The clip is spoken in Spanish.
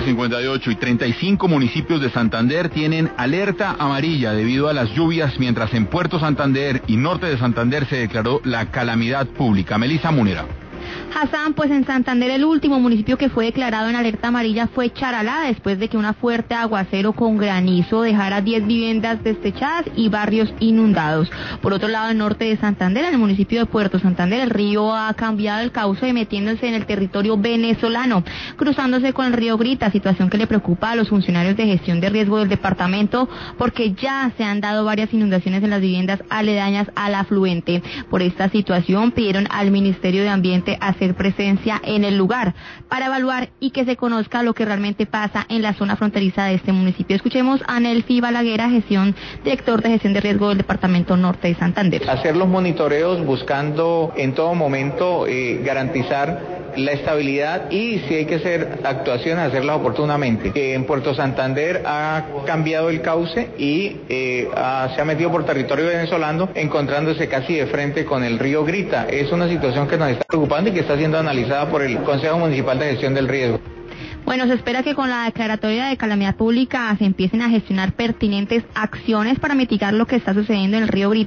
7:58 y 35 municipios de Santander tienen alerta amarilla debido a las lluvias, mientras en Puerto Santander y norte de Santander se declaró la calamidad pública. Melissa Múnera. Hassan, pues en Santander el último municipio que fue declarado en alerta amarilla fue Charalá, después de que una fuerte aguacero con granizo dejara 10 viviendas destechadas y barrios inundados. Por otro lado, al norte de Santander, en el municipio de Puerto Santander, el río ha cambiado el cauce metiéndose en el territorio venezolano, cruzándose con el río Grita, situación que le preocupa a los funcionarios de gestión de riesgo del departamento, porque ya se han dado varias inundaciones en las viviendas aledañas al afluente. Por esta situación pidieron al Ministerio de Ambiente hacer presencia en el lugar para evaluar y que se conozca lo que realmente pasa en la zona fronteriza de este municipio. Escuchemos a Nelfi Balaguer, director de gestión de riesgo del departamento norte de Santander. Hacer los monitoreos buscando en todo momento garantizar la estabilidad y si hay que hacer actuaciones, hacerlas oportunamente. En Puerto Santander ha cambiado el cauce y se ha metido por territorio venezolano, encontrándose casi de frente con el río Grita. Es una situación que nos está preocupando y que está siendo analizada por el Consejo Municipal de Gestión del Riesgo. Bueno, se espera que con la declaratoria de calamidad pública se empiecen a gestionar pertinentes acciones para mitigar lo que está sucediendo en el río Grita.